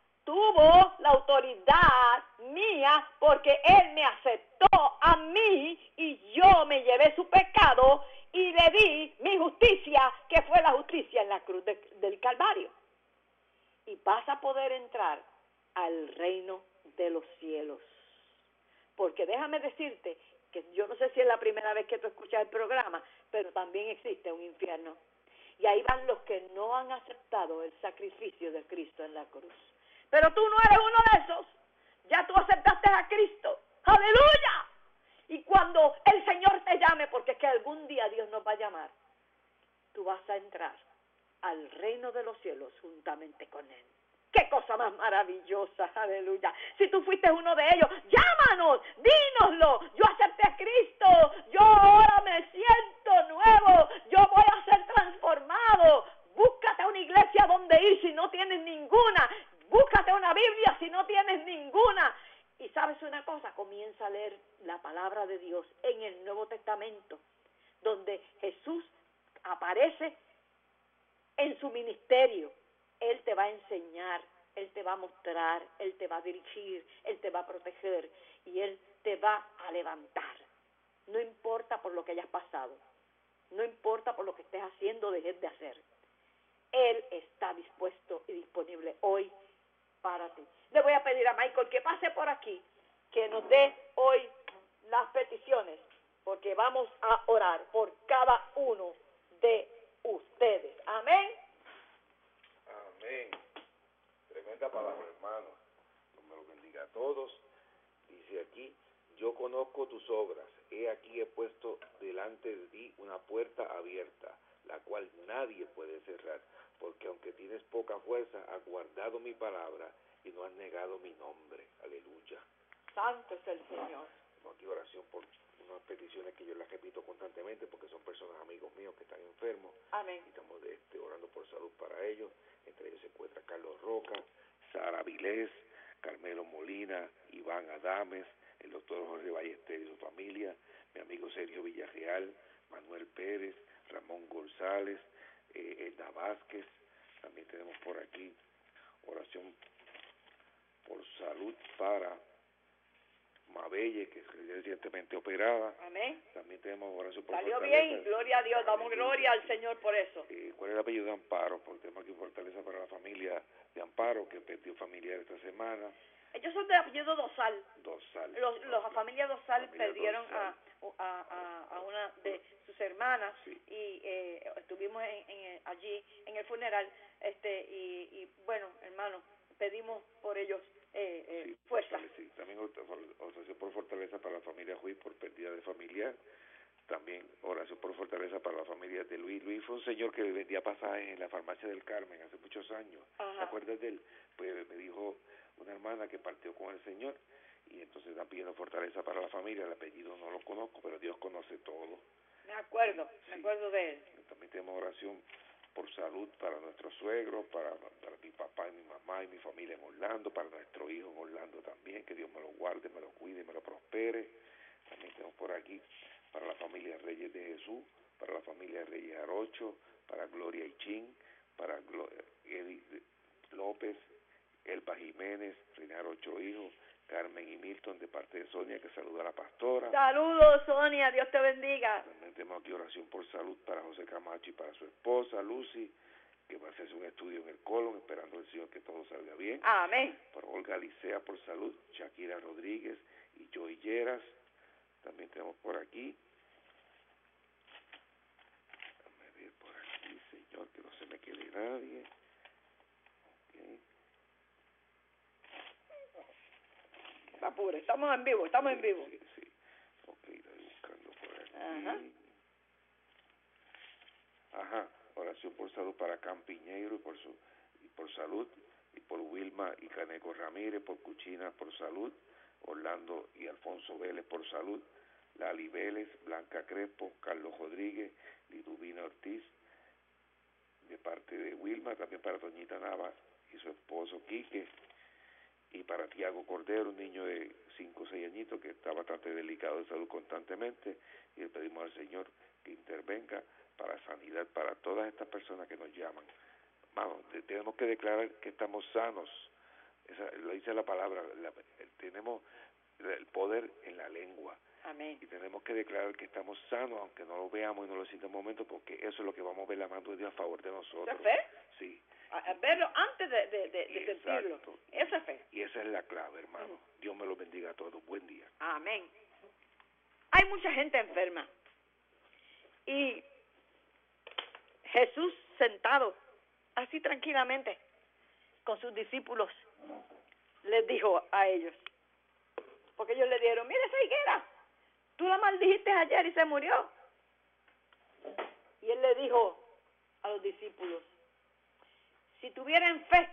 Speaker 4: la autoridad mía porque Él me aceptó a mí y yo me llevé su pecado y le di mi justicia, que fue la justicia en la cruz del Calvario. Y vas a poder entrar al reino de los cielos. Porque déjame decirte que yo no sé si es la primera vez que tú escuchas el programa, pero también existe un infierno. Y ahí van los que no han aceptado el sacrificio de Cristo en la cruz. Pero tú no eres uno de esos. Ya tú aceptaste a Cristo. ¡Aleluya! Y cuando el Señor te llame, porque es que algún día Dios nos va a llamar, tú vas a entrar al reino de los cielos juntamente con Él. ¡Qué cosa más maravillosa! ¡Aleluya! Si tú fuiste uno de ellos, llámanos, dínoslo. Yo acepté a Cristo, yo ahora me siento nuevo, yo voy a ser transformado. Búscate una iglesia donde ir si no tienes ninguna. Búscate una Biblia si no tienes ninguna. Y sabes una cosa, comienza a leer la palabra de Dios en el Nuevo Testamento, donde Jesús aparece en su ministerio. Él te va a enseñar, Él te va a mostrar, Él te va a dirigir, Él te va a proteger y Él te va a levantar. No importa por lo que hayas pasado, no importa por lo que estés haciendo o dejes de hacer. Él está dispuesto y disponible hoy para ti. Le voy a pedir a Michael que pase por aquí, que nos dé hoy las peticiones, porque vamos a orar por cada uno de ustedes. Amén.
Speaker 5: Amén. Tremenda palabra, hermano. Dios me lo bendiga a todos. Dice aquí, yo conozco tus obras. He aquí he puesto delante de ti una puerta abierta, la cual nadie puede cerrar, porque aunque tienes poca fuerza, has guardado mi palabra y no has negado mi nombre. Aleluya.
Speaker 4: Santo es el Señor.
Speaker 5: Tengo aquí oración por unas peticiones que yo las repito constantemente porque son personas, amigos míos, que están enfermos.
Speaker 4: Amén.
Speaker 5: Y estamos orando por salud para ellos. Entre ellos se encuentra Carlos Roca, Sara Vilés, Carmelo Molina, Iván Adames, el doctor Jorge Ballester y su familia, mi amigo Sergio Villarreal, Manuel Pérez, Ramón González, Edna Vázquez. También tenemos por aquí oración por salud para Mabelle, que es recientemente operada.
Speaker 4: Amén.
Speaker 5: También tenemos oración por
Speaker 4: Salió
Speaker 5: fortaleza.
Speaker 4: bien, gloria a Dios, damos gloria al Señor por eso.
Speaker 5: ¿Cuál es el apellido de Amparo? Porque tenemos aquí fortaleza para la familia de Amparo, que perdió familiar esta semana.
Speaker 4: Ellos son de apellido Dosal.
Speaker 5: Dosal.
Speaker 4: La familia Dosal
Speaker 5: Familia
Speaker 4: perdieron
Speaker 5: Dosal.
Speaker 4: a una de sus hermanas,
Speaker 5: Sí.
Speaker 4: y estuvimos allí en el funeral, y bueno, hermano, pedimos por ellos
Speaker 5: Sí,
Speaker 4: fuerza.
Speaker 5: Sí. También oración por fortaleza para la familia Juiz por pérdida de familiar. También oración por fortaleza para la familia de Luis. Luis fue un señor que vendía pasajes en la farmacia del Carmen hace muchos años.
Speaker 4: Ajá.
Speaker 5: ¿Te acuerdas de él? Pues me dijo una hermana que partió con el Señor y entonces están pidiendo fortaleza para la familia. El apellido no lo conozco, pero Dios conoce todo.
Speaker 4: Me acuerdo
Speaker 5: Sí.
Speaker 4: de él.
Speaker 5: También tenemos oración por salud para nuestros suegros, para mi papá y mi mamá y mi familia en Orlando, para nuestro hijo en Orlando también, que Dios me lo guarde, me lo cuide y me lo prospere. También tenemos por aquí para la familia Reyes de Jesús, para la familia Reyes Arocho, para Gloria Ichín, para Eddie López, Elba Jiménez, Encinar 8 hijos, Carmen y Milton, de parte de Sonia, que saluda a la pastora.
Speaker 4: Saludos, Sonia, Dios te bendiga.
Speaker 5: También tenemos aquí oración por salud para José Camacho y para su esposa, Lucy, que va a hacerse un estudio en el colon, esperando al Señor que todo salga bien.
Speaker 4: Amén.
Speaker 5: Por Olga Licea por salud, Shakira Rodríguez y Joy Lleras. También tenemos por aquí, déjame ver por aquí, Señor, que no se me quede nadie. Okay.
Speaker 4: Apure, estamos en vivo, estamos en vivo.
Speaker 5: Sí, sí. Ok, estoy buscando por aquí. Ajá, oración por salud para Campiñeiro y por salud, y por Wilma y Caneco Ramírez, por Cuchina por salud, Orlando y Alfonso Vélez por salud, Lali Vélez, Blanca Crespo, Carlos Rodríguez, Liduvina Ortiz, de parte de Wilma, también para Doñita Nava y su esposo Quique, y para Tiago Cordero, un niño de 5 o 6 añitos que está bastante delicado de salud constantemente, y le pedimos al Señor que intervenga para sanidad para todas estas personas que nos llaman. Vamos, tenemos que declarar que estamos sanos, lo dice la palabra, tenemos el poder en la lengua.
Speaker 4: Amén.
Speaker 5: Y tenemos que declarar que estamos sanos, aunque no lo veamos y no lo sintamos un momento, porque eso es lo que vamos a ver la mano de Dios a favor de nosotros.
Speaker 4: ¿Eso es fe?
Speaker 5: Sí.
Speaker 4: A verlo antes de sentirlo. Eso es fe.
Speaker 5: Y esa es la clave, hermano. Dios me lo bendiga a todos. Buen día.
Speaker 4: Amén. Hay mucha gente enferma. Y Jesús sentado, así tranquilamente, con sus discípulos, les dijo a ellos, porque ellos le dieron, mira esa higuera, tú la maldijiste ayer y se murió. Y él le dijo a los discípulos, si tuvieran fe,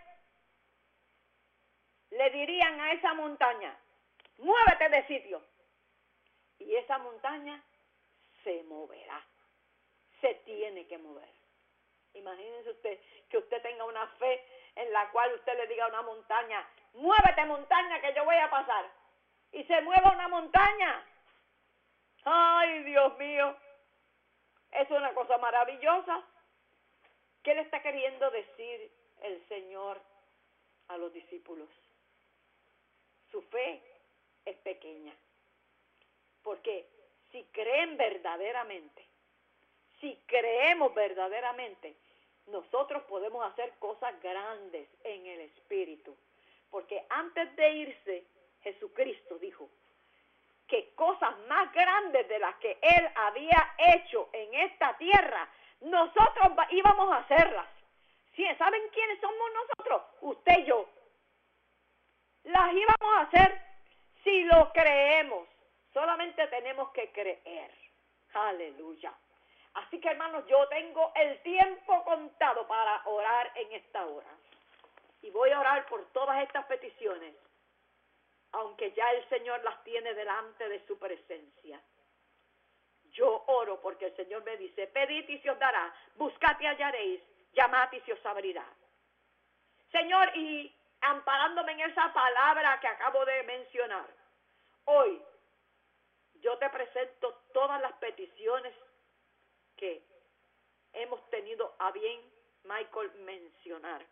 Speaker 4: le dirían a esa montaña, muévete de sitio. Y esa montaña se moverá, se tiene que mover. Imagínense usted que usted tenga una fe en la cual usted le diga a una montaña, muévete montaña que yo voy a pasar. Y se mueva una montaña. Ay, Dios mío, es una cosa maravillosa. ¿Qué le está queriendo decir el Señor a los discípulos? Su fe es pequeña. Porque si creen verdaderamente, si creemos verdaderamente, nosotros podemos hacer cosas grandes en el Espíritu. Porque antes de irse, Jesucristo dijo que cosas más grandes de las que Él había hecho en esta tierra, nosotros íbamos a hacerlas. ¿Sí? ¿Saben quiénes somos nosotros? Usted y yo. Las íbamos a hacer si lo creemos. Solamente tenemos que creer. Aleluya. Así que, hermanos, yo tengo el tiempo contado para orar en esta hora. Y voy a orar por todas estas peticiones, aunque ya el Señor las tiene delante de su presencia. Yo oro porque el Señor me dice, pedid y se os dará, buscad y hallaréis, llamad y se os abrirá. Señor, y amparándome en esa palabra que acabo de mencionar, hoy yo te presento todas las peticiones que hemos tenido a bien, Michael, mencionar.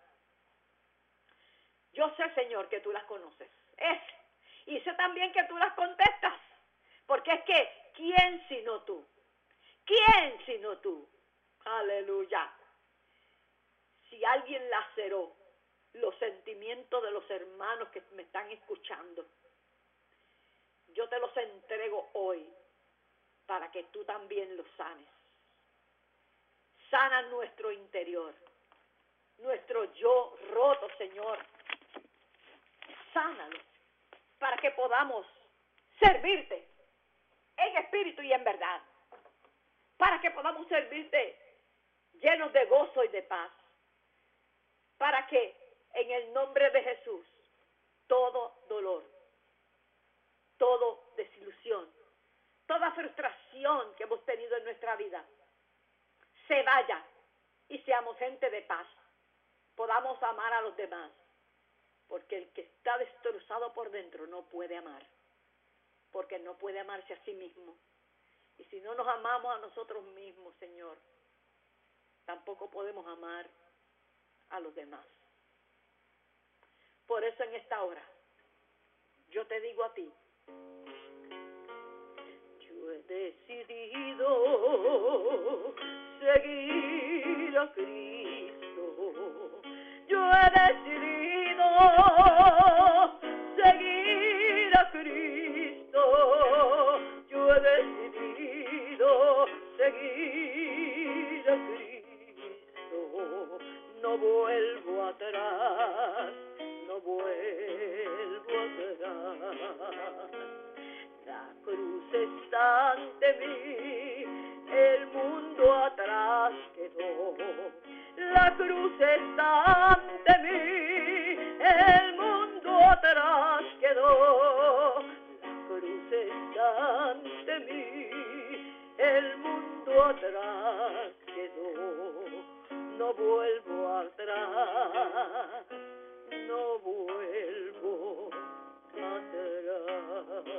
Speaker 4: Yo sé, Señor, que tú las conoces. Y sé también que tú las contestas. Porque es que, ¿quién sino tú? ¿Quién sino tú? Aleluya. Si alguien laceró los sentimientos de los hermanos que me están escuchando, yo te los entrego hoy para que tú también los sanes. Sana nuestro interior, nuestro yo roto, Señor. Sánalo para que podamos servirte en espíritu y en verdad. Para que podamos servirte llenos de gozo y de paz. Para que en el nombre de Jesús todo dolor, toda desilusión, toda frustración que hemos tenido en nuestra vida se vaya y seamos gente de paz. Podamos amar a los demás. Porque el que está destrozado por dentro no puede amar. Porque no puede amarse a sí mismo. Y si no nos amamos a nosotros mismos, Señor, tampoco podemos amar a los demás. Por eso en esta hora digo a ti. Yo he decidido seguir a Cristo. Yo he decidido seguir a Cristo. Yo he decidido seguir a Cristo. No vuelvo atrás, no vuelvo atrás. La cruz está ante mí, el mundo atrás quedó. La cruz está ante mí, el mundo atrás quedó. La cruz está ante mí, el mundo atrás quedó. No vuelvo atrás, no vuelvo atrás.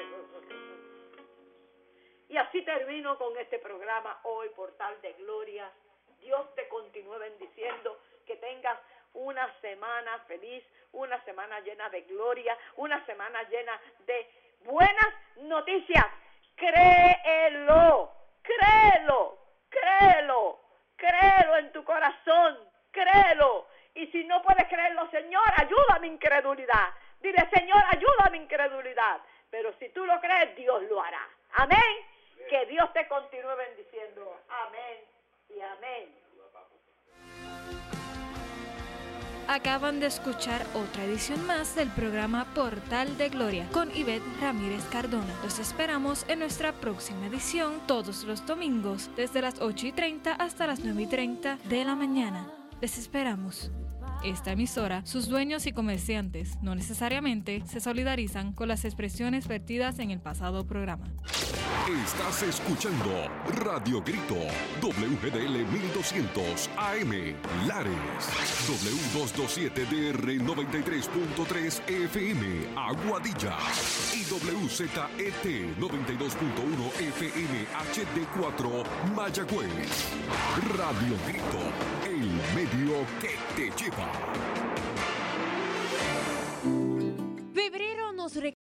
Speaker 4: Y así termino con este programa hoy, Portal de Gloria. Dios te continúe bendiciendo, que tengas una semana feliz, una semana llena de gloria, una semana llena de buenas noticias. Créelo, créelo, créelo, créelo en tu corazón, créelo. Y si no puedes creerlo, Señor, ayuda a mi incredulidad. Dile, Señor, ayuda a mi incredulidad. Pero si tú lo crees, Dios lo hará. Amén. Que Dios te continúe bendiciendo. Amén y amén.
Speaker 3: Acaban de escuchar otra edición más del programa Portal de Gloria con Ivette Ramírez Cardona. Los esperamos en nuestra próxima edición todos los domingos desde las 8:30 hasta las 9:30 de la mañana. Les esperamos. Esta emisora, sus dueños y comerciantes no necesariamente se solidarizan con las expresiones vertidas en el pasado programa.
Speaker 2: Estás escuchando Radio Grito, WGDL 1200 AM, Lares, W227DR 93.3 FM, Aguadilla, y WZET 92.1 FM HD4, Mayagüez. Radio Grito, el medio que te lleva.
Speaker 6: Febrero nos